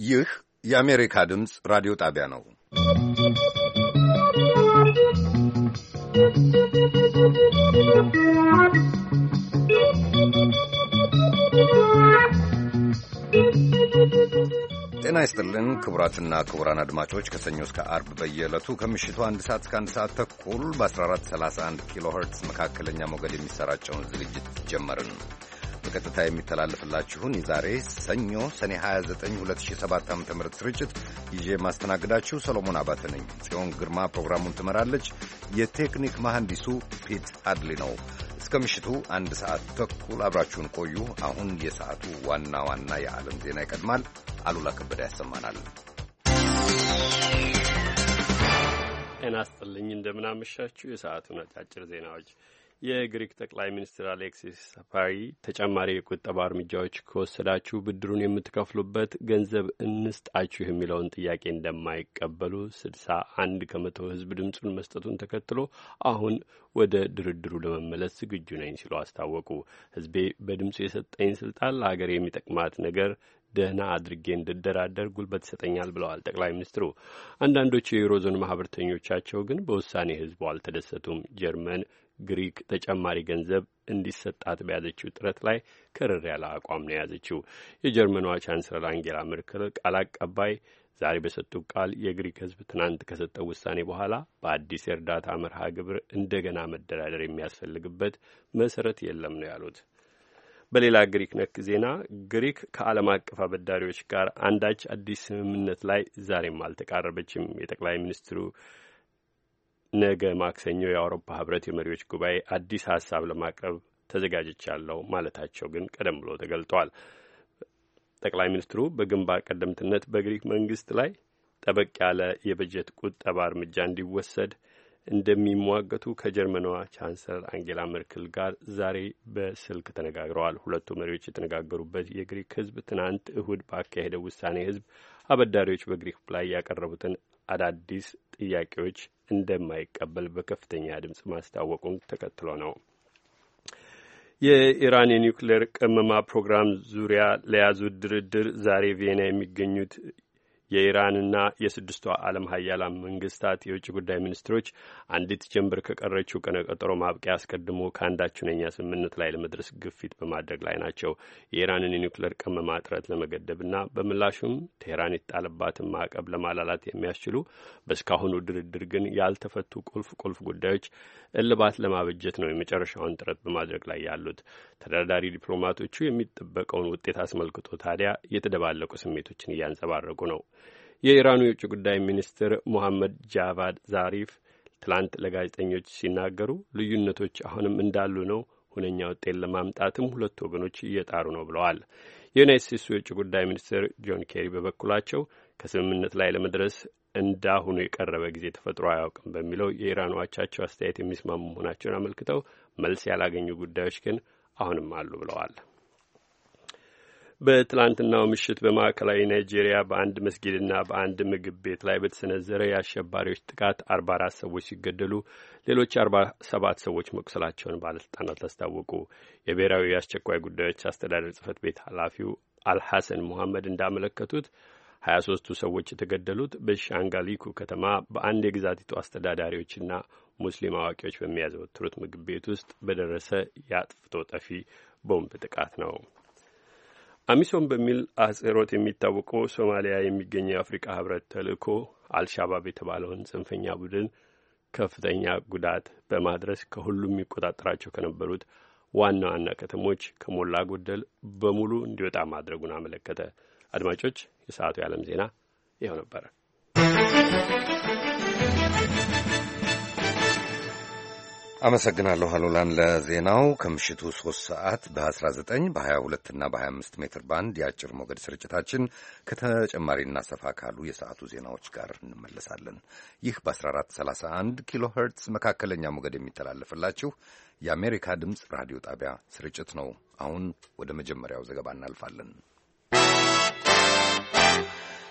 ይህ የአሜሪካ ድምፅ ራዲዮ ጣቢያ ነው። ጤና ይስጥልን ክቡራትና ክቡራን አድማጮች ከሰኞ እስከ አርብ በየዕለቱ ከምሽቱ 1 ሰዓት እስከ 1 ሰዓት ተኩል በ1431 ኪሎ ሄርትዝ መካከለኛ ሞገድ የሚሰራጨውን ዝግጅት ጀመርን። በቀጥታ የሚተላለፍላችሁን የዛሬ ሰኞ ሰኔ 29 2007 ዓ.ም ስርጭት ይዤ ማስተናግዳችሁ ሰሎሞን አባተ ነኝ። ጽዮን ግርማ ፕሮግራሙን ትመራለች። የቴክኒክ መሐንዲሱ ፒት አድሊ ነው። እስከ ምሽቱ 1 ሰዓት ተኩል አብራችሁን ቆዩ። አሁን የሰዓቱ ዋና ዋና የዓለም ዜና ይቀድማል። አሉላ ከበደ ያሰማናል። ጤና ይስጥልኝ፣ እንደምናመሻችሁ። የሰዓቱን አጫጭር ዜናዎች። የግሪክ ጠቅላይ ሚኒስትር አሌክሲስ ሳፓሪ ተጨማሪ የቁጠባ እርምጃዎች ከወሰዳችሁ ብድሩን የምትከፍሉበት ገንዘብ እንስጣችሁ የሚለውን ጥያቄ እንደማይቀበሉ 61 ከመቶ ሕዝብ ድምፁን መስጠቱን ተከትሎ አሁን ወደ ድርድሩ ለመመለስ ዝግጁ ነኝ ሲሉ አስታወቁ። ሕዝቤ በድምፁ የሰጠኝ ስልጣን ለሀገር የሚጠቅማት ነገር ደህና አድርጌ እንድደራደር ጉልበት ይሰጠኛል ብለዋል ጠቅላይ ሚኒስትሩ። አንዳንዶቹ የዩሮዞን ማህበርተኞቻቸው ግን በውሳኔ ሕዝቡ አልተደሰቱም። ጀርመን ግሪክ ተጨማሪ ገንዘብ እንዲሰጣት በያዘችው ጥረት ላይ ከረር ያለ አቋም ነው የያዘችው። የጀርመኗ ቻንስለር አንጌላ ሜርክል ቃል አቀባይ ዛሬ በሰጡት ቃል የግሪክ ሕዝብ ትናንት ከሰጠው ውሳኔ በኋላ በአዲስ የእርዳታ መርሃ ግብር እንደገና መደራደር የሚያስፈልግበት መሰረት የለም ነው ያሉት። በሌላ ግሪክ ነክ ዜና ግሪክ ከዓለም አቀፍ አበዳሪዎች ጋር አንዳች አዲስ ስምምነት ላይ ዛሬም አልተቃረበችም። የጠቅላይ ሚኒስትሩ ነገ ማክሰኞ የአውሮፓ ህብረት የመሪዎች ጉባኤ አዲስ ሀሳብ ለማቅረብ ተዘጋጅቻለሁ ማለታቸው ግን ቀደም ብሎ ተገልጧል። ጠቅላይ ሚኒስትሩ በግንባር ቀደምትነት በግሪክ መንግስት ላይ ጠበቅ ያለ የበጀት ቁጠባ እርምጃ እንዲወሰድ እንደሚሟገቱ ከጀርመኗ ቻንስለር አንጌላ ሜርክል ጋር ዛሬ በስልክ ተነጋግረዋል። ሁለቱ መሪዎች የተነጋገሩበት የግሪክ ህዝብ ትናንት እሁድ ባካሄደው ውሳኔ ህዝብ አበዳሪዎች በግሪክ ላይ ያቀረቡትን አዳዲስ ጥያቄዎች እንደማይቀበል በከፍተኛ ድምፅ ማስታወቁን ተከትሎ ነው። የኢራን የኒውክሌር ቅመማ ፕሮግራም ዙሪያ ለያዙት ድርድር ዛሬ ቪየና የሚገኙት የኢራንና የስድስቱ ዓለም ሀያላን መንግስታት የውጭ ጉዳይ ሚኒስትሮች አንዲት ጀንበር ከቀረችው ቀነ ቀጠሮ ማብቂያ አስቀድሞ ከአንዳች ሁነኛ ስምምነት ላይ ለመድረስ ግፊት በማድረግ ላይ ናቸው። የኢራንን የኒውክሌር ቅመማ ጥረት ለመገደብና በምላሹም ቴህራን የተጣለባትን ማዕቀብ ለማላላት የሚያስችሉ በእስካሁኑ ድርድር ግን ያልተፈቱ ቁልፍ ጉዳዮች እልባት ለማበጀት ነው የመጨረሻውን ጥረት በማድረግ ላይ ያሉት። ተደራዳሪ ዲፕሎማቶቹ የሚጠበቀውን ውጤት አስመልክቶ ታዲያ የተደባለቁ ስሜቶችን እያንጸባረቁ ነው። የኢራኑ የውጭ ጉዳይ ሚኒስትር ሞሐመድ ጃቫድ ዛሪፍ ትላንት ለጋዜጠኞች ሲናገሩ ልዩነቶች አሁንም እንዳሉ ነው፣ ሁነኛ ውጤት ለማምጣትም ሁለቱ ወገኖች እየጣሩ ነው ብለዋል። የዩናይት ስቴትሱ የውጭ ጉዳይ ሚኒስትር ጆን ኬሪ በበኩላቸው ከስምምነት ላይ ለመድረስ እንዳሁኑ የቀረበ ጊዜ ተፈጥሮ አያውቅም በሚለው የኢራን አቻቸው አስተያየት የሚስማሙ መሆናቸውን አመልክተው መልስ ያላገኙ ጉዳዮች ግን አሁንም አሉ ብለዋል። በትላንትናው ምሽት በማዕከላዊ ናይጄሪያ በአንድ መስጊድና በአንድ ምግብ ቤት ላይ በተሰነዘረ የአሸባሪዎች ጥቃት 44 ሰዎች ሲገደሉ ሌሎች 47 ሰዎች መቁሰላቸውን ባለስልጣናት አስታወቁ። የብሔራዊ የአስቸኳይ ጉዳዮች አስተዳደር ጽህፈት ቤት ኃላፊው አልሐሰን ሙሐመድ እንዳመለከቱት 23ቱ ሰዎች የተገደሉት በሻንጋሊኩ ከተማ በአንድ የግዛቲቱ አስተዳዳሪዎችና ሙስሊም አዋቂዎች በሚያዘወትሩት ምግብ ቤት ውስጥ በደረሰ የአጥፍቶ ጠፊ ቦምብ ጥቃት ነው። አሚሶም በሚል አጽሮት የሚታወቀው ሶማሊያ የሚገኘው የአፍሪካ ህብረት ተልእኮ አልሻባብ የተባለውን ጽንፈኛ ቡድን ከፍተኛ ጉዳት በማድረስ ከሁሉም የሚቆጣጠራቸው ከነበሩት ዋና ዋና ከተሞች ከሞላ ጎደል በሙሉ እንዲወጣ ማድረጉን አመለከተ። አድማጮች፣ የሰዓቱ የዓለም ዜና ይኸው ነበር። አመሰግናለሁ አሉላን ለዜናው። ከምሽቱ 3 ሰዓት በ19 በ22 እና በ25 ሜትር ባንድ የአጭር ሞገድ ስርጭታችን ከተጨማሪና ሰፋ ካሉ የሰዓቱ ዜናዎች ጋር እንመለሳለን። ይህ በ1431 ኪሎ ሄርትዝ መካከለኛ ሞገድ የሚተላለፍላችሁ የአሜሪካ ድምፅ ራዲዮ ጣቢያ ስርጭት ነው። አሁን ወደ መጀመሪያው ዘገባ እናልፋለን።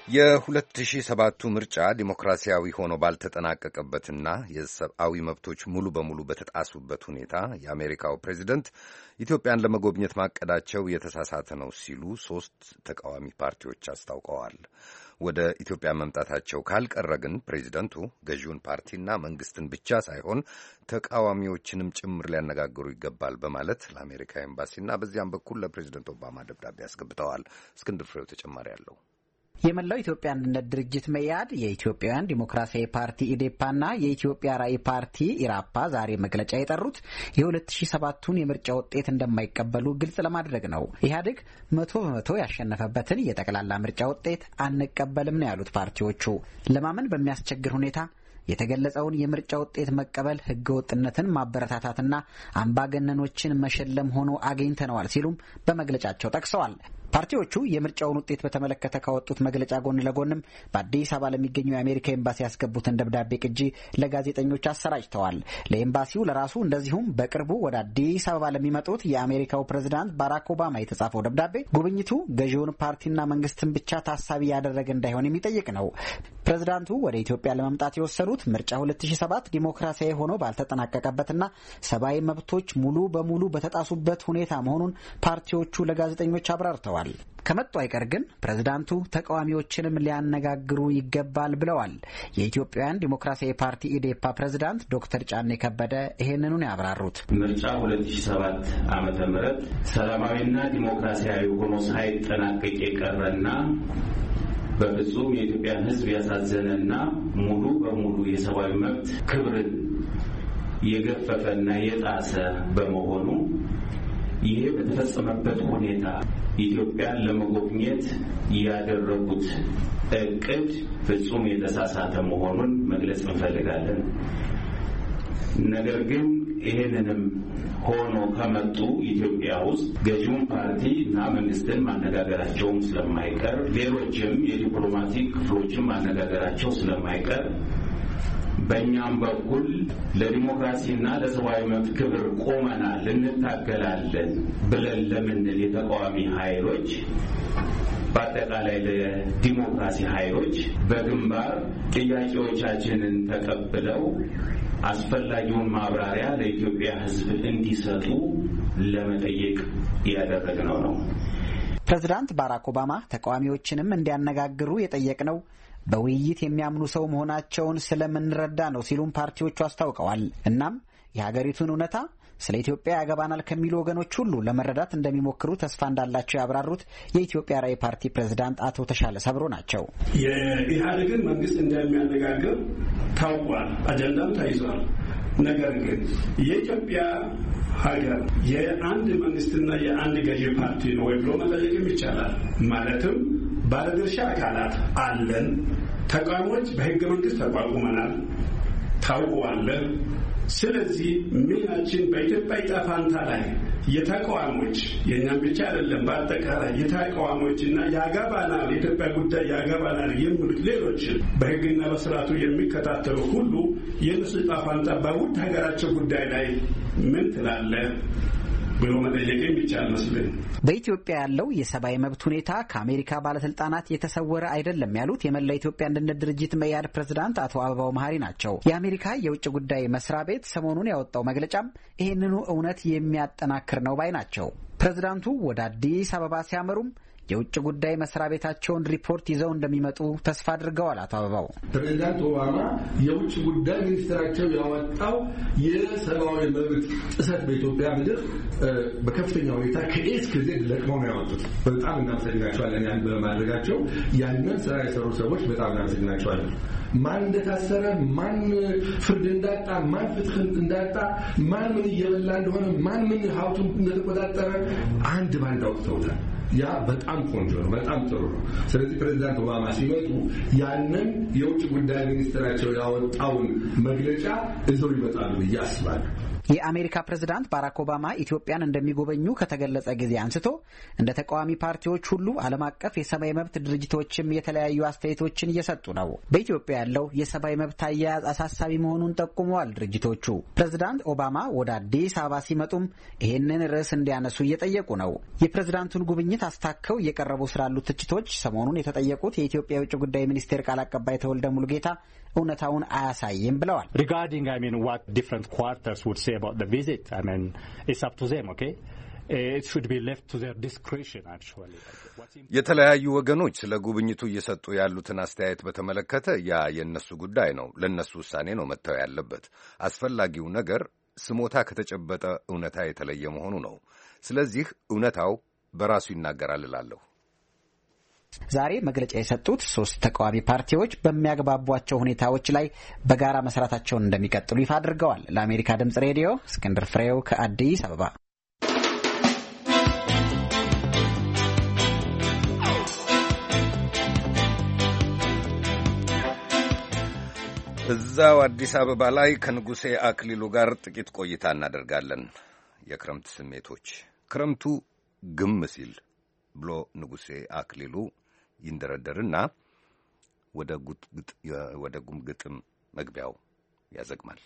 የ2007ቱ ምርጫ ዲሞክራሲያዊ ሆኖ ባልተጠናቀቀበትና የሰብአዊ መብቶች ሙሉ በሙሉ በተጣሱበት ሁኔታ የአሜሪካው ፕሬዚደንት ኢትዮጵያን ለመጎብኘት ማቀዳቸው የተሳሳተ ነው ሲሉ 3 ተቃዋሚ ፓርቲዎች አስታውቀዋል። ወደ ኢትዮጵያ መምጣታቸው ካልቀረ ግን ፕሬዚደንቱ ገዢውን ፓርቲና መንግስትን ብቻ ሳይሆን ተቃዋሚዎችንም ጭምር ሊያነጋግሩ ይገባል በማለት ለአሜሪካ ኤምባሲና በዚያም በኩል ለፕሬዚደንት ኦባማ ደብዳቤ አስገብተዋል። እስክንድር ፍሬው ተጨማሪ አለው። የመላው ኢትዮጵያ አንድነት ድርጅት መኢአድ፣ የኢትዮጵያውያን ዲሞክራሲያዊ ፓርቲ ኢዴፓና የኢትዮጵያ ራዕይ ፓርቲ ኢራፓ ዛሬ መግለጫ የጠሩት የ2007ቱን የምርጫ ውጤት እንደማይቀበሉ ግልጽ ለማድረግ ነው። ኢህአዴግ 100% ያሸነፈበትን የጠቅላላ ምርጫ ውጤት አንቀበልም ነው ያሉት ፓርቲዎቹ። ለማመን በሚያስቸግር ሁኔታ የተገለጸውን የምርጫ ውጤት መቀበል ህገወጥነትን ማበረታታትና አምባገነኖችን መሸለም ሆኖ አግኝተነዋል ሲሉም በመግለጫቸው ጠቅሰዋል። ፓርቲዎቹ የምርጫውን ውጤት በተመለከተ ካወጡት መግለጫ ጎን ለጎንም በአዲስ አበባ ለሚገኘው የአሜሪካ ኤምባሲ ያስገቡትን ደብዳቤ ቅጂ ለጋዜጠኞች አሰራጭተዋል። ለኤምባሲው ለራሱ እንደዚሁም በቅርቡ ወደ አዲስ አበባ ለሚመጡት የአሜሪካው ፕሬዝዳንት ባራክ ኦባማ የተጻፈው ደብዳቤ ጉብኝቱ ገዢውን ፓርቲና መንግስትን ብቻ ታሳቢ ያደረገ እንዳይሆን የሚጠይቅ ነው። ፕሬዝዳንቱ ወደ ኢትዮጵያ ለመምጣት የወሰኑት ምርጫ 2007 ዲሞክራሲያዊ ሆኖ ባልተጠናቀቀበትና ሰብአዊ መብቶች ሙሉ በሙሉ በተጣሱበት ሁኔታ መሆኑን ፓርቲዎቹ ለጋዜጠኞች አብራርተዋል። ከመጡ አይቀር ግን ፕሬዝዳንቱ ተቃዋሚዎችንም ሊያነጋግሩ ይገባል ብለዋል። የኢትዮጵያውያን ዲሞክራሲያዊ ፓርቲ ኢዴፓ ፕሬዝዳንት ዶክተር ጫኔ ከበደ ይሄንኑን ያብራሩት ምርጫ 2007 ዓመተ ምህረት ሰላማዊና ዲሞክራሲያዊ ሆኖ ሳይጠናቀቅ የቀረና በፍጹም የኢትዮጵያን ሕዝብ ያሳዘነና ሙሉ በሙሉ የሰብአዊ መብት ክብርን የገፈፈና የጣሰ በመሆኑ ይሄ በተፈጸመበት ሁኔታ ኢትዮጵያን ለመጎብኘት ያደረጉት እቅድ ፍጹም የተሳሳተ መሆኑን መግለጽ እንፈልጋለን። ነገር ግን ይሄንንም ሆኖ ከመጡ ኢትዮጵያ ውስጥ ገዢውን ፓርቲ እና መንግስትን ማነጋገራቸውም ስለማይቀር ሌሎችም የዲፕሎማቲክ ክፍሎችን ማነጋገራቸው ስለማይቀር በእኛም በኩል ለዲሞክራሲና ለሰብአዊ መብት ክብር ቆመናል፣ እንታገላለን ብለን ለምንል የተቃዋሚ ኃይሎች በአጠቃላይ ለዲሞክራሲ ኃይሎች በግንባር ጥያቄዎቻችንን ተቀብለው አስፈላጊውን ማብራሪያ ለኢትዮጵያ ሕዝብ እንዲሰጡ ለመጠየቅ ያደረግነው ነው። ፕሬዝዳንት ባራክ ኦባማ ተቃዋሚዎችንም እንዲያነጋግሩ የጠየቅነው በውይይት የሚያምኑ ሰው መሆናቸውን ስለምንረዳ ነው ሲሉም ፓርቲዎቹ አስታውቀዋል። እናም የሀገሪቱን እውነታ ስለ ኢትዮጵያ ያገባናል ከሚሉ ወገኖች ሁሉ ለመረዳት እንደሚሞክሩ ተስፋ እንዳላቸው ያብራሩት የኢትዮጵያ ራዕይ ፓርቲ ፕሬዝዳንት አቶ ተሻለ ሰብሮ ናቸው። የኢህአዴግን መንግስት እንደሚያነጋግር ታውቋል፣ አጀንዳም ተይዟል። ነገር ግን የኢትዮጵያ ሀገር የአንድ መንግስትና የአንድ ገዢ ፓርቲ ነው ወይ ብሎ መጠየቅም ይቻላል። ማለትም ባለድርሻ አካላት አለን። ተቋሞች በህገ መንግስት ተቋቁመናል፣ ታውቀዋለን። ስለዚህ ሚናችን በኢትዮጵያ ዕጣ ፈንታ ላይ የተቃዋሞች የኛም ብቻ አይደለም፣ በአጠቃላይ የተቃዋሞችና ያገባናል የኢትዮጵያ ጉዳይ ያገባናል የሚሉት ሌሎች በህግና በስርዓቱ የሚከታተሉ ሁሉ የነሱ ዕጣ ፈንታ በውድ ሀገራቸው ጉዳይ ላይ ምን ትላለህ ብሎ መጠየቅ የሚቻል መስሎኝ። በኢትዮጵያ ያለው የሰብአዊ መብት ሁኔታ ከአሜሪካ ባለስልጣናት የተሰወረ አይደለም ያሉት የመላ ኢትዮጵያ አንድነት ድርጅት መኢአድ ፕሬዝዳንት አቶ አበባው መሀሪ ናቸው። የአሜሪካ የውጭ ጉዳይ መስሪያ ቤት ሰሞኑን ያወጣው መግለጫም ይህንኑ እውነት የሚያጠናክር ነው ባይ ናቸው። ፕሬዝዳንቱ ወደ አዲስ አበባ ሲያመሩም የውጭ ጉዳይ መስሪያ ቤታቸውን ሪፖርት ይዘው እንደሚመጡ ተስፋ አድርገዋል። አቶ አበባው ፕሬዝዳንት ኦባማ የውጭ ጉዳይ ሚኒስትራቸው ያወጣው የሰብአዊ መብት ጥሰት በኢትዮጵያ ምድር በከፍተኛ ሁኔታ ከኤስ ከዜድ ለቅመው ነው ያወጡት። በጣም እናመሰግናቸዋለን። ያን በማድረጋቸው ያንን ስራ የሰሩ ሰዎች በጣም እናመሰግናቸዋለን። ማን እንደታሰረ፣ ማን ፍርድ እንዳጣ፣ ማን ፍትህ እንዳጣ፣ ማን ምን እየበላ እንደሆነ፣ ማን ምን ሀብቱን እንደተቆጣጠረ አንድ ባንድ አውጥተውታል። ያ በጣም ቆንጆ ነው፣ በጣም ጥሩ ነው። ስለዚህ ፕሬዝዳንት ኦባማ ሲመጡ ያንን የውጭ ጉዳይ ሚኒስትራቸው ያወጣውን መግለጫ እዘው ይመጣሉ ብዬ አስባለሁ። የአሜሪካ ፕሬዝዳንት ባራክ ኦባማ ኢትዮጵያን እንደሚጎበኙ ከተገለጸ ጊዜ አንስቶ እንደ ተቃዋሚ ፓርቲዎች ሁሉ ዓለም አቀፍ የሰብአዊ መብት ድርጅቶችም የተለያዩ አስተያየቶችን እየሰጡ ነው። በኢትዮጵያ ያለው የሰብአዊ መብት አያያዝ አሳሳቢ መሆኑን ጠቁመዋል ድርጅቶቹ። ፕሬዝዳንት ኦባማ ወደ አዲስ አበባ ሲመጡም ይህንን ርዕስ እንዲያነሱ እየጠየቁ ነው። የፕሬዝዳንቱን ጉብኝት አስታከው እየቀረቡ ስላሉ ትችቶች ሰሞኑን የተጠየቁት የኢትዮጵያ የውጭ ጉዳይ ሚኒስቴር ቃል አቀባይ ተወልደ ሙሉጌታ እውነታውን አያሳይም ብለዋል። Regarding what different quarters would say about the visit, it's up to them, okay? It should be left to their discretion actually. የተለያዩ ወገኖች ስለ ጉብኝቱ እየሰጡ ያሉትን አስተያየት በተመለከተ ያ የነሱ ጉዳይ ነው፣ ለነሱ ውሳኔ ነው መተው ያለበት። አስፈላጊው ነገር ስሞታ ከተጨበጠ እውነታ የተለየ መሆኑ ነው። ስለዚህ እውነታው በራሱ ይናገራል እላለሁ። ዛሬ መግለጫ የሰጡት 3 ተቃዋሚ ፓርቲዎች በሚያግባቧቸው ሁኔታዎች ላይ በጋራ መስራታቸውን እንደሚቀጥሉ ይፋ አድርገዋል። ለአሜሪካ ድምጽ ሬዲዮ እስክንድር ፍሬው ከአዲስ አበባ። እዛው አዲስ አበባ ላይ ከንጉሴ አክሊሉ ጋር ጥቂት ቆይታ እናደርጋለን። የክረምት ስሜቶች ክረምቱ ግም ሲል ብሎ ንጉሴ አክሊሉ ይንደረደርና ወደ ጉምግጥም መግቢያው ያዘግማል።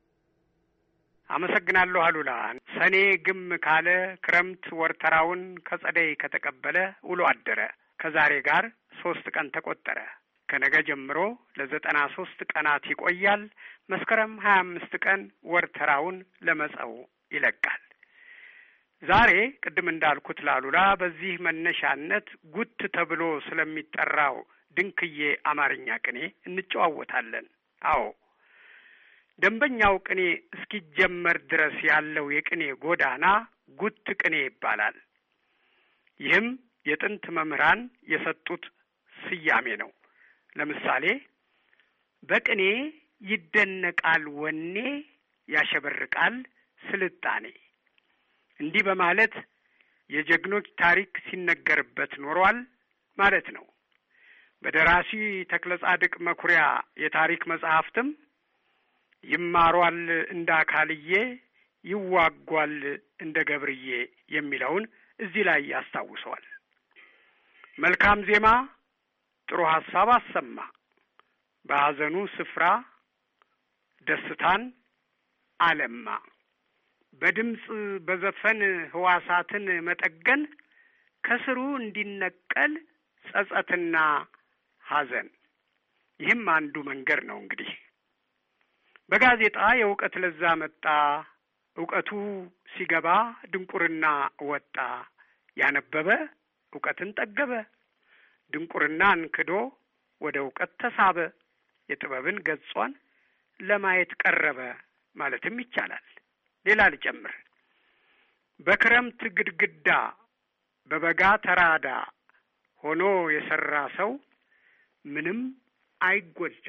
አመሰግናለሁ አሉላ። ሰኔ ግም ካለ ክረምት ወርተራውን ከጸደይ ከተቀበለ ውሎ አደረ። ከዛሬ ጋር 3 ቀን ተቆጠረ። ከነገ ጀምሮ ለ93 ቀናት ይቆያል። መስከረም 25 ቀን ወርተራውን ለመጸው ይለቃል። ዛሬ ቅድም እንዳልኩት ላሉላ በዚህ መነሻነት ጉት ተብሎ ስለሚጠራው ድንክዬ አማርኛ ቅኔ እንጨዋወታለን። አዎ ደንበኛው ቅኔ እስኪጀመር ድረስ ያለው የቅኔ ጎዳና ጉት ቅኔ ይባላል። ይህም የጥንት መምህራን የሰጡት ስያሜ ነው። ለምሳሌ በቅኔ ይደነቃል ወኔ፣ ያሸበርቃል ስልጣኔ፣ እንዲህ በማለት የጀግኖች ታሪክ ሲነገርበት ኖሯል ማለት ነው። በደራሲ ተክለ ጻድቅ መኩሪያ የታሪክ መጽሐፍትም ይማሯል እንደ አካልዬ፣ ይዋጓል እንደ ገብርዬ የሚለውን እዚህ ላይ ያስታውሰዋል። መልካም ዜማ ጥሩ ሐሳብ አሰማ፣ በሐዘኑ ስፍራ ደስታን አለማ፣ በድምፅ በዘፈን ህዋሳትን መጠገን፣ ከስሩ እንዲነቀል ጸጸትና ሐዘን። ይህም አንዱ መንገድ ነው። እንግዲህ በጋዜጣ የእውቀት ለዛ መጣ፣ እውቀቱ ሲገባ ድንቁርና ወጣ፣ ያነበበ እውቀትን ጠገበ፣ ድንቁርናን ክዶ ወደ እውቀት ተሳበ፣ የጥበብን ገጿን ለማየት ቀረበ ማለትም ይቻላል። ሌላ ልጨምር። በክረምት ግድግዳ በበጋ ተራዳ ሆኖ የሰራ ሰው ምንም አይጎዳ፣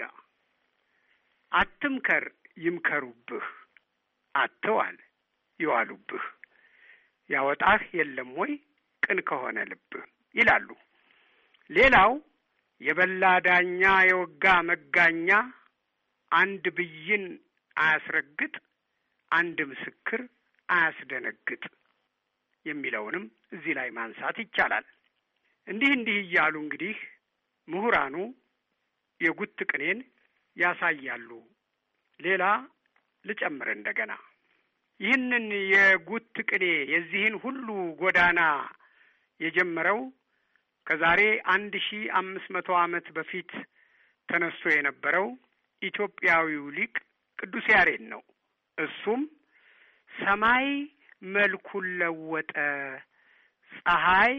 አትምከር ይምከሩብህ፣ አትዋል ይዋሉብህ፣ ያወጣህ የለም ወይ ቅን ከሆነ ልብህ ይላሉ። ሌላው የበላ ዳኛ የወጋ መጋኛ፣ አንድ ብይን አያስረግጥ፣ አንድ ምስክር አያስደነግጥ የሚለውንም እዚህ ላይ ማንሳት ይቻላል። እንዲህ እያሉ እንግዲህ ምሁራኑ የጉት ቅኔን ያሳያሉ። ሌላ ልጨምር እንደገና። ይህንን የጉት ቅኔ የዚህን ሁሉ ጎዳና የጀመረው ከዛሬ 1500 ዓመት በፊት ተነስቶ የነበረው ኢትዮጵያዊው ሊቅ ቅዱስ ያሬድ ነው። እሱም ሰማይ መልኩን ለወጠ፣ ፀሐይ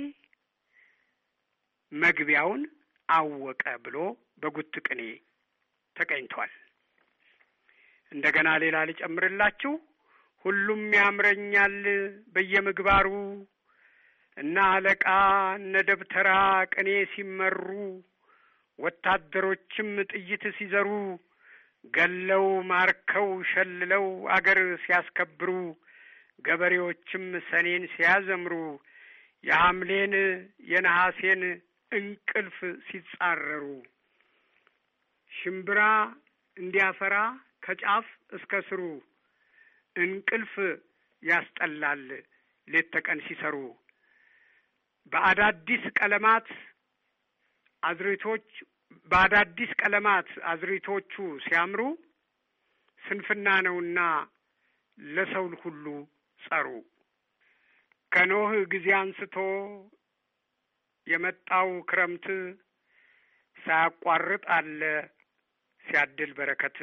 መግቢያውን አወቀ ብሎ በጉት ቅኔ ተቀኝቷል። እንደገና ሌላ ልጨምርላችሁ። ሁሉም ያምረኛል በየምግባሩ፣ እነ አለቃ እነ ደብተራ ቅኔ ሲመሩ፣ ወታደሮችም ጥይት ሲዘሩ፣ ገለው ማርከው ሸልለው አገር ሲያስከብሩ፣ ገበሬዎችም ሰኔን ሲያዘምሩ፣ የሐምሌን የነሐሴን እንቅልፍ ሲጻረሩ፣ ሽምብራ እንዲያፈራ ከጫፍ እስከ ስሩ፣ እንቅልፍ ያስጠላል ሌት ተቀን ሲሰሩ በአዳዲስ ቀለማት አዝሪቶቹ ሲያምሩ ስንፍና ነውና ለሰው ሁሉ ጸሩ። ከኖህ ጊዜ አንስቶ የመጣው ክረምት ሳያቋርጥ አለ ሲያድል በረከት።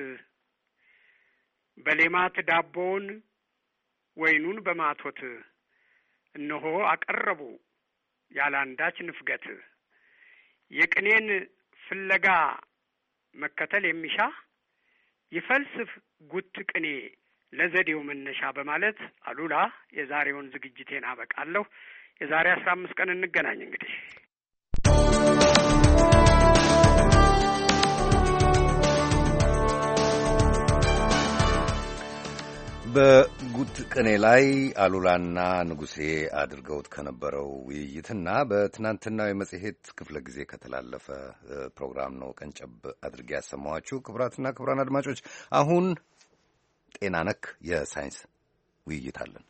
በሌማት ዳቦውን ወይኑን በማቶት እነሆ አቀረቡ ያላንዳች ንፍገት። የቅኔን ፍለጋ መከተል የሚሻ ይፈልስፍ ጉት ቅኔ ለዘዴው መነሻ በማለት አሉላ የዛሬውን ዝግጅቴን አበቃለሁ። የዛሬ 15 ቀን እንገናኝ እንግዲህ። በጉት ቅኔ ላይ አሉላና ንጉሴ አድርገውት ከነበረው ውይይትና በትናንትናው የመጽሔት ክፍለ ጊዜ ከተላለፈ ፕሮግራም ነው ቀንጨብ አድርጌ ያሰማኋችሁ። ክቡራትና ክቡራን አድማጮች አሁን ጤና ነክ የሳይንስ ውይይት አለን።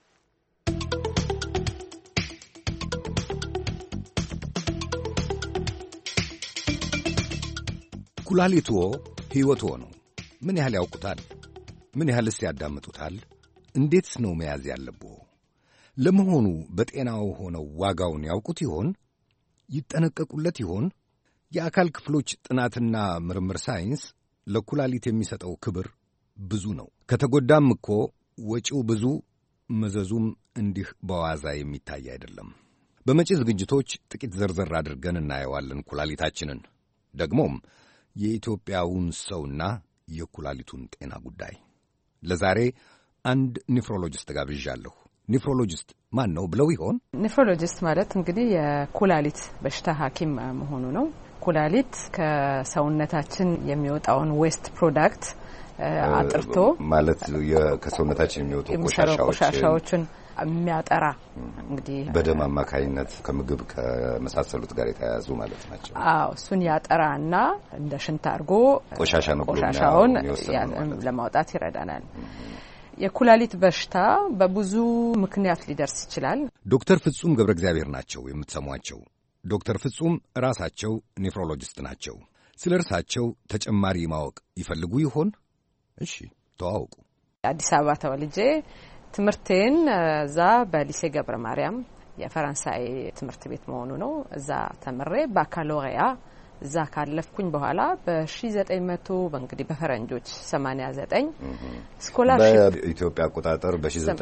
ኩላሊትዎ ሕይወትዎ ነው። ምን ያህል ያውቁታል? ምን ያህልስ ያዳምጡታል? እንዴትስ ነው መያዝ ያለብዎ? ለመሆኑ በጤናው ሆነው ዋጋውን ያውቁት ይሆን? ይጠነቀቁለት ይሆን? የአካል ክፍሎች ጥናትና ምርምር ሳይንስ ለኩላሊት የሚሰጠው ክብር ብዙ ነው። ከተጎዳም እኮ ወጪው ብዙ፣ መዘዙም እንዲህ በዋዛ የሚታይ አይደለም። በመጪ ዝግጅቶች ጥቂት ዘርዘር አድርገን እናየዋለን ኩላሊታችንን፣ ደግሞም የኢትዮጵያውን ሰውና የኩላሊቱን ጤና ጉዳይ። ለዛሬ አንድ ኒፍሮሎጂስት ጋብዣለሁ። ኒፍሮሎጂስት ማን ነው ብለው ይሆን? ኒፍሮሎጂስት ማለት እንግዲህ የኩላሊት በሽታ ሐኪም መሆኑ ነው። ኩላሊት ከሰውነታችን የሚወጣውን ዌስት ፕሮዳክት አጥርቶ ማለት ከሰውነታችን የሚወጡ ቆሻሻዎችን የሚያጠራ እንግዲህ በደም አማካይነት ከምግብ ከመሳሰሉት ጋር የተያያዙ ማለት ናቸው። አዎ እሱን ያጠራና እንደ ሽንት አድርጎ ቆሻሻውን ለማውጣት ይረዳናል። የኩላሊት በሽታ በብዙ ምክንያት ሊደርስ ይችላል። ዶክተር ፍጹም ገብረ እግዚአብሔር ናቸው የምትሰሟቸው። ዶክተር ፍጹም ራሳቸው ኔፍሮሎጂስት ናቸው። ስለ እርሳቸው ተጨማሪ ማወቅ ይፈልጉ ይሆን? እሺ ተዋውቁ። አዲስ አበባ ተወልጄ ትምህርቴን እዛ በሊሴ ገብረ ማርያም የፈረንሳይ ትምህርት ቤት መሆኑ ነው እዛ ተምሬ ባካሎሪያ እዛ ካለፍኩኝ በኋላ በ1900 በእንግዲህ በፈረንጆች 89 ስኮላርሺፕ በኢትዮጵያ አቆጣጠር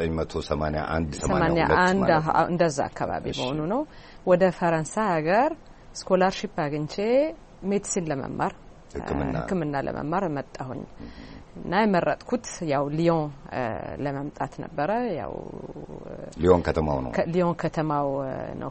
በ1981 82 እንደዛ አካባቢ መሆኑ ነው ወደ ፈረንሳይ ሀገር ስኮላርሺፕ አግኝቼ ሜዲሲን ለመማር ሕክምና ለመማር መጣሁኝ እና የመረጥኩት ያው ሊዮን ለመምጣት ነበረ። ያው ሊዮን ከተማው ነው ነው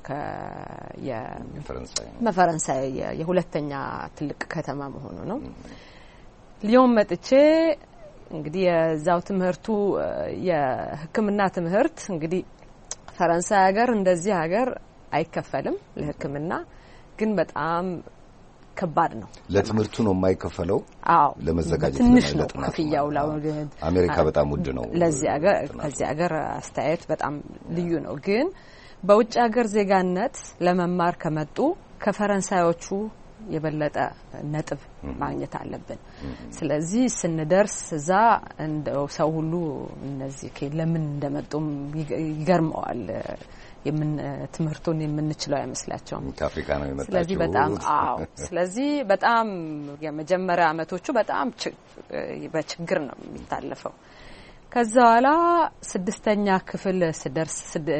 የፈረንሳይ የሁለተኛ ትልቅ ከተማ መሆኑ ነው። ሊዮን መጥቼ እንግዲህ የዛው ትምህርቱ የሕክምና ትምህርት እንግዲህ ፈረንሳይ ሀገር እንደዚህ ሀገር አይከፈልም ለሕክምና ግን በጣም ከባድ ነው። ለትምህርቱ ነው የማይከፈለው? አዎ ለመዘጋጀት ትንሽ ነው ክፍያው። አሜሪካ በጣም ውድ ነው። ከዚህ ሀገር አስተያየት በጣም ልዩ ነው። ግን በውጭ ሀገር ዜጋነት ለመማር ከመጡ ከፈረንሳዮቹ የበለጠ ነጥብ ማግኘት አለብን። ስለዚህ ስንደርስ እዛ እንደው ሰው ሁሉ እነዚህ ለምን እንደመጡም ይገርመዋል። ትምህርቱን የምንችለው አይመስላቸውም። ከአፍሪካ ነው የመጣችው። ስለዚህ ስለዚህ በጣም የመጀመሪያ አመቶቹ በጣም በችግር ነው የሚታለፈው። ከዛ በኋላ 6ኛ ክፍል ስደርስ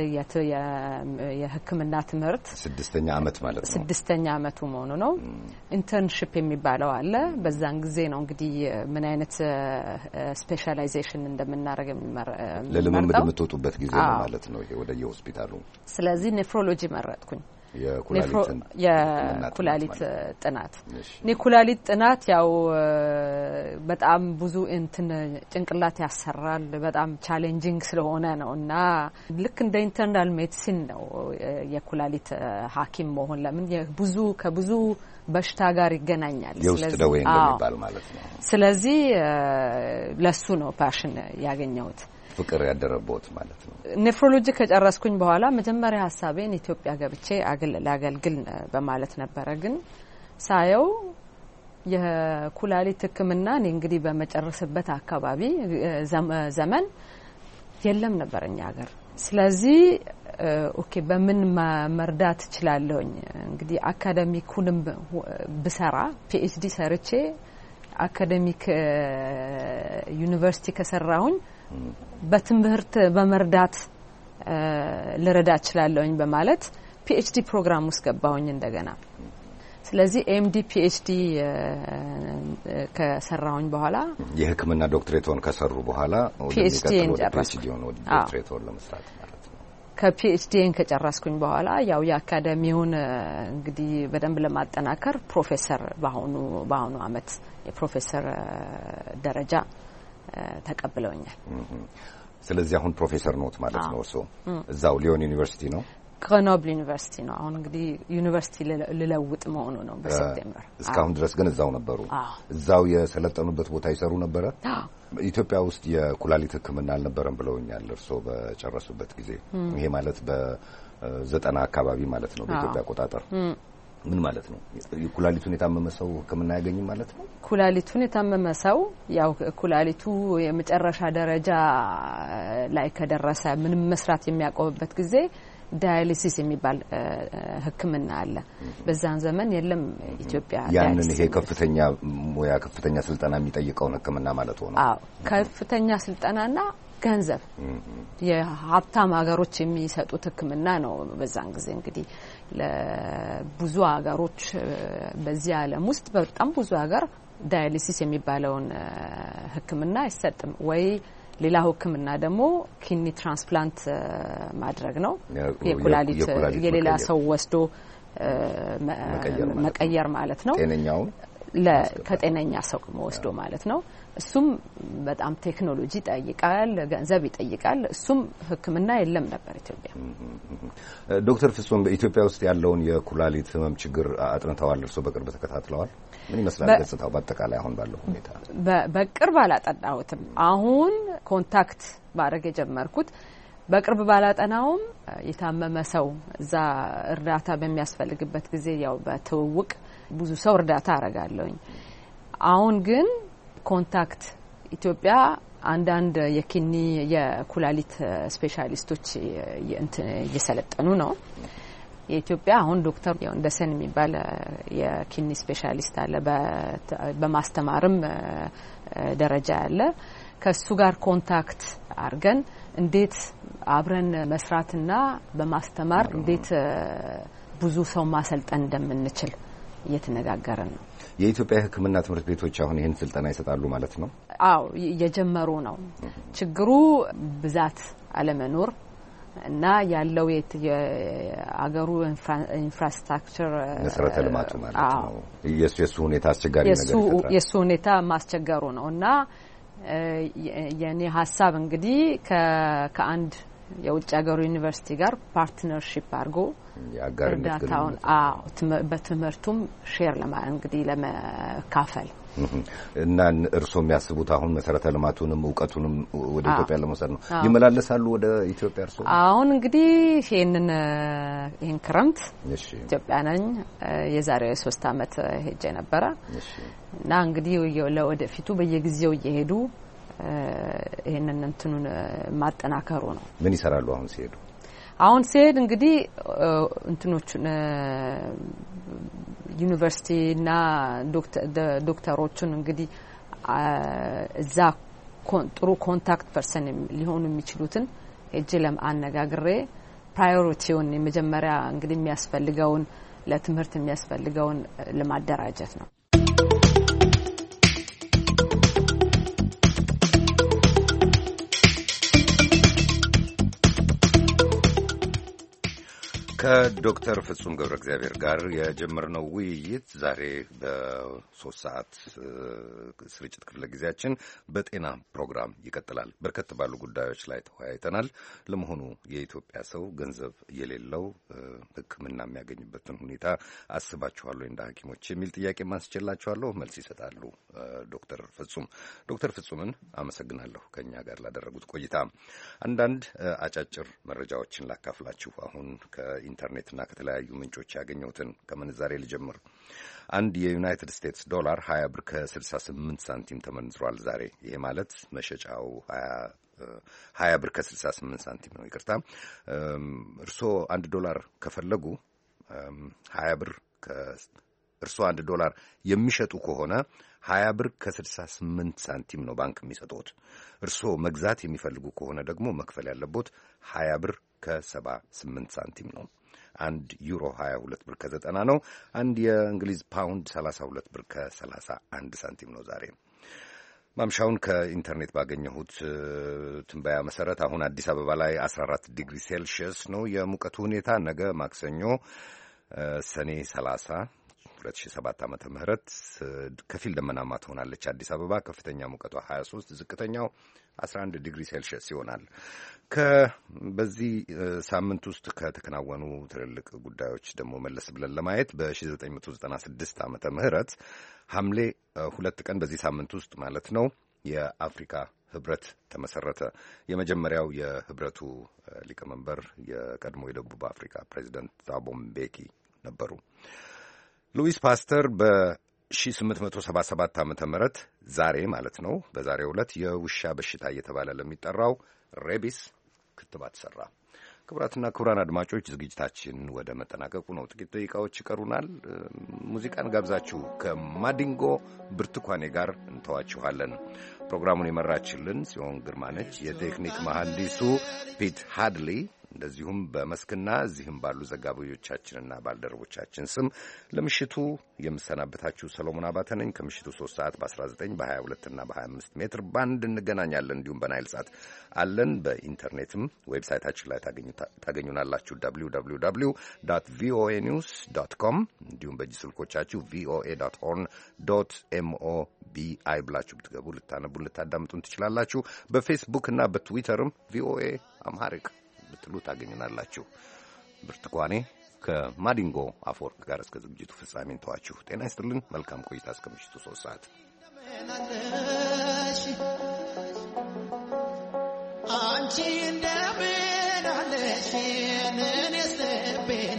የሕክምና ትምህርት 6ኛ አመት ማለት ነው። 6ኛ አመቱ መሆኑ ነው። ኢንተርንሺፕ የሚባለው አለ። በዛን ጊዜ ነው እንግዲህ ምን አይነት ስፔሻላይዜሽን እንደምናደርግ ለልምምድ የምትወጡበት ጊዜ ነው ማለት ነው ይሄ ወደ የሆስፒታሉ። ስለዚህ ኔፍሮሎጂ መረጥኩኝ። የኩላሊት ጥናት የኩላሊት ጥናት ያው በጣም ብዙ ጭንቅላት ያሰራል። በጣም ቻሌንጂንግ ስለሆነ ነው እና ልክ እንደ ኢንተርናል ሜዲሲን ነው የኩላሊት ሐኪም መሆን። ለምን ከብዙ በሽታ ጋር ይገናኛል። የውስጥ ደዌ እንደሚባል ማለት ነው። ስለዚህ ለሱ ነው ፓሽን ያገኘሁት። ፍቅር ያደረቦት ማለት ነው። ኔፍሮሎጂ ከጨረስኩኝ በኋላ መጀመሪያ ሐሳቤን ኢትዮጵያ ገብቼ ላገልግል በማለት ነበረ። ግን ሳየው የኩላሊት ሕክምና እንግዲህ በመጨረስበት አካባቢ ዘመን የለም ነበርኛ ሀገር። ስለዚህ ኦኬ በምን መርዳት እችላለሁኝ? እንግዲህ አካዳሚኩንም ብሰራ PhD ሰርቼ አካዳሚክ ዩኒቨርሲቲ ከሰራሁኝ በትምህርት በመርዳት ልረዳ እችላለሁኝ በማለት PhD ፕሮግራም ውስጥ ገባሁኝ እንደገና። ስለዚህ MD PhD ከሰራሁኝ በኋላ የሕክምና ዶክትሬቶን ከሰሩ በኋላ PhDን ጨረስኩ። ዶክትሬቶን ለመስራት ማለት ነው። ከPhDን ከጨረስኩኝ በኋላ ያው የአካዳሚውን እንግዲህ በደንብ ለማጠናከር ፕሮፌሰር በአሁኑ አመት የፕሮፌሰር ደረጃ ተቀብለውኛል። ስለዚህ አሁን ፕሮፌሰር ኖት ማለት ነው። እርሶ እዛው ሊዮን ዩኒቨርሲቲ ነው? ግሬኖብል ዩኒቨርሲቲ ነው። አሁን እንግዲህ ዩኒቨርሲቲ ልለውጥ መሆኑ ነው በሴፕቴምበር። እስካሁን ድረስ ግን እዛው ነበሩ? እዛው የሰለጠኑበት ቦታ ይሰሩ ነበረ? ኢትዮጵያ ውስጥ የኩላሊት ሕክምና አልነበረም ብለውኛል እርስዎ በጨረሱበት ጊዜ። ይሄ ማለት በ90 አካባቢ ማለት ነው በኢትዮጵያ አቆጣጠር። ምን ማለት ነው? ኩላሊቱን የታመመ ሰው ሕክምና ያገኝ ማለት ነው? ኩላሊቱን የታመመ ሰው ያው ኩላሊቱ የመጨረሻ ደረጃ ላይ ከደረሰ ምንም መስራት የሚያቆምበት ጊዜ ዳያሊሲስ የሚባል ሕክምና አለ። በዛን ዘመን የለም ኢትዮጵያ ያንን ይሄ ከፍተኛ ሙያ ከፍተኛ ስልጠና የሚጠይቀው ሕክምና ማለት ነው። አዎ ከፍተኛ ስልጠናና ገንዘብ የሀብታም ሀገሮች የሚሰጡት ሕክምና ነው። በዛን ጊዜ እንግዲህ ለብዙ ሀገሮች በዚህ ዓለም ውስጥ በጣም ብዙ ሀገር ዳያሊሲስ የሚባለውን ሕክምና አይሰጥም ወይ ሌላ ሕክምና ደግሞ ኪድኒ ትራንስፕላንት ማድረግ ነው። የኩላሊት የሌላ ሰው ወስዶ መቀየር ማለት ነው። ጤነኛውን ከጤነኛ ሰው ወስዶ ማለት ነው። እሱም በጣም ቴክኖሎጂ ይጠይቃል፣ ገንዘብ ይጠይቃል። እሱም ሕክምና የለም ነበር ኢትዮጵያ። ዶክተር ፍጹም በኢትዮጵያ ውስጥ ያለውን የኩላሊት ህመም ችግር አጥንተዋል፣ እርስዎ በቅርብ ተከታትለዋል። ምን ይመስላል ገጽታው በአጠቃላይ አሁን ባለው ሁኔታ? በቅርብ አላጠናሁትም። አሁን ኮንታክት ማድረግ የጀመርኩት በቅርብ ባላጠናውም የታመመ ሰው እዛ እርዳታ በሚያስፈልግበት ጊዜ ያው በትውውቅ ብዙ ሰው እርዳታ አረጋለሁኝ። አሁን ግን ኮንታክት ኢትዮጵያ አንዳንድ የኪኒ የኩላሊት ስፔሻሊስቶች እየሰለጠኑ ነው። የኢትዮጵያ አሁን ዶክተር እንደሰን የሚባል የኪኒ ስፔሻሊስት አለ፣ በማስተማርም ደረጃ ያለ። ከሱ ጋር ኮንታክት አድርገን እንዴት አብረን መስራትና በማስተማር እንዴት ብዙ ሰው ማሰልጠን እንደምንችል እየተነጋገርን ነው። የኢትዮጵያ ሕክምና ትምህርት ቤቶች አሁን ይህን ስልጠና ይሰጣሉ ማለት ነው? አዎ እየጀመሩ ነው። ችግሩ ብዛት አለመኖር እና ያለው የአገሩ ኢንፍራስትራክቸር መሰረተ ልማቱ ማለት ነው። የሱ ሁኔታ አስቸጋሪ ነገር ይፈጥራል። የሱ ሁኔታ ማስቸገሩ ነው እና የኔ ሀሳብ እንግዲህ ከአንድ የውጭ ሀገሩ ዩኒቨርሲቲ ጋር ፓርትነርሺፕ አድርጎ እርዳታውን በትምህርቱም ሼር እንግዲህ ለመካፈል እና እርስዎ የሚያስቡት አሁን መሰረተ ልማቱንም እውቀቱንም ወደ ኢትዮጵያ ለመውሰድ ነው። ይመላለሳሉ ወደ ኢትዮጵያ እርስዎ? አሁን እንግዲህ ይህን ክረምት ኢትዮጵያ ነኝ። የዛሬ 3 አመት ሄጄ ነበረ እና እንግዲህ ለወደፊቱ በየጊዜው እየሄዱ ይሄንን እንትኑን ማጠናከሩ ነው። ምን ይሰራሉ አሁን ሲሄዱ? አሁን ሲሄድ እንግዲህ እንትኖቹን ዩኒቨርሲቲና ዶክተሮቹን እንግዲህ እዛ ጥሩ ኮንታክት ፐርሰን ሊሆኑ የሚችሉትን ሄጄ ለማነጋግሬ ፕራዮሪቲውን የመጀመሪያ እንግዲህ የሚያስፈልገውን ለትምህርት የሚያስፈልገውን ለማደራጀት ነው። ከዶክተር ፍጹም ገብረ እግዚአብሔር ጋር የጀመርነው ውይይት ዛሬ በ3 ሰዓት ስርጭት ክፍለ ጊዜያችን በጤና ፕሮግራም ይቀጥላል። በርከት ባሉ ጉዳዮች ላይ ተወያይተናል። ለመሆኑ የኢትዮጵያ ሰው ገንዘብ የሌለው ሕክምና የሚያገኝበትን ሁኔታ አስባችኋል ወይ እንደ ሐኪሞች የሚል ጥያቄ ማስችላችኋለሁ። መልስ ይሰጣሉ ዶክተር ፍጹም። ዶክተር ፍጹምን አመሰግናለሁ ከኛ ጋር ላደረጉት ቆይታ። አንዳንድ አጫጭር መረጃዎችን ላካፍላችሁ አሁን ኢንተርኔትና ከተለያዩ ምንጮች ያገኘሁትን ከምንዛሬ ልጀምር። አንድ የዩናይትድ ስቴትስ ዶላር 20 ብር ከ68 ሳንቲም ተመንዝሯል ዛሬ። ይሄ ማለት መሸጫው 20 ብር ከ68 ሳንቲም ነው። ይቅርታ። እርስዎ 1 ዶላር ከፈለጉ 20 ብር እርስዎ 1 ዶላር የሚሸጡ ከሆነ 20 ብር ከ68 ሳንቲም ነው ባንክ የሚሰጡት። እርስዎ መግዛት የሚፈልጉ ከሆነ ደግሞ መክፈል ያለቦት 20 ብር ከ78 ሳንቲም ነው። 1 ዩሮ 22 ብር ከ90 ነው። 1 የእንግሊዝ ፓውንድ 32 ብር ከ31 ሳንቲም ነው ዛሬ። ማምሻውን ከኢንተርኔት ባገኘሁት ትንበያ መሰረት አሁን አዲስ አበባ ላይ 14 ዲግሪ ሴልሺየስ ነው የሙቀቱ ሁኔታ። ነገ ማክሰኞ ሰኔ 30 2007 ዓመተ ምህረት ከፊል ደመናማ ትሆናለች አዲስ አበባ። ከፍተኛ ሙቀቷ 23፣ ዝቅተኛው 11 ዲግሪ ሴልሺየስ ይሆናል። በዚህ ሳምንት ውስጥ ከተከናወኑ ትልልቅ ጉዳዮች ደግሞ መለስ ብለን ለማየት በ1996 ዓመተ ምህረት ሐምሌ 2 ቀን በዚህ ሳምንት ውስጥ ማለት ነው የአፍሪካ ህብረት ተመሰረተ። የመጀመሪያው የህብረቱ ሊቀመንበር የቀድሞ የደቡብ አፍሪካ ፕሬዚደንት ታቦ ምቤኪ ነበሩ። ሉዊስ ፓስተር በ1877 ዓመተ ምህረት ዛሬ ማለት ነው በዛሬው ዕለት የውሻ በሽታ እየተባለ ለሚጠራው ሬቢስ ክትባት ሰራ። ክቡራትና ክቡራን አድማጮች ዝግጅታችን ወደ መጠናቀቁ ነው። ጥቂት ደቂቃዎች ይቀሩናል። ሙዚቃን ጋብዛችሁ ከማዲንጎ ብርቱካኔ ጋር እንተዋችኋለን። ፕሮግራሙን የመራችልን ጽዮን ግርማ ነች። የቴክኒክ መሐንዲሱ ፒት ሃድሊ፣ እንደዚሁም በመስክና እዚህም ባሉ ዘጋቢዎቻችንና ባልደረቦቻችን ስም ለምሽቱ የምሰናበታችሁ ሰሎሞን አባተ ነኝ። ከምሽቱ 3 ሰዓት በ19 በ22 እና በ25 ሜትር ባንድ እንገናኛለን። እንዲሁም በናይል ሳት አለን። በኢንተርኔትም ዌብሳይታችን ላይ ታገኙናላችሁ www.voanews.com። እንዲሁም በእጅ ስልኮቻችሁ voa.horn.mobi ብላችሁ ብትገቡ ልታነቡ ልታዳምጡን ትችላላችሁ። በፌስቡክ እና በትዊተርም ቪኦኤ አምሃሪክ ብትሉ ታገኙናላችሁ። ብርቱካኔ ከማዲንጎ አፈወርቅ ጋር እስከ ዝግጅቱ ፍጻሜ እንተዋችሁ። ጤና ይስጥልን። መልካም ቆይታ እስከ ምሽቱ 3 ሰዓት። አንቺ እንደምን አለሽ እኔስ ልቤን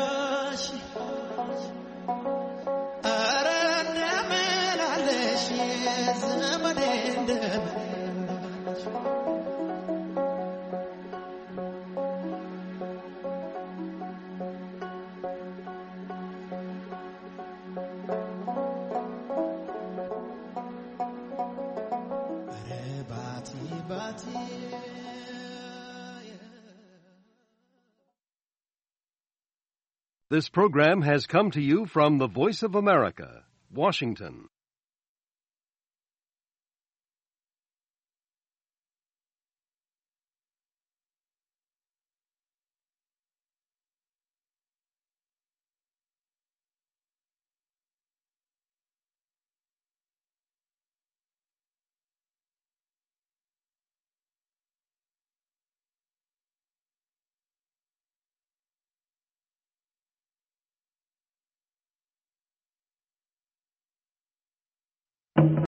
She This program has come to you from the Voice of America, Washington.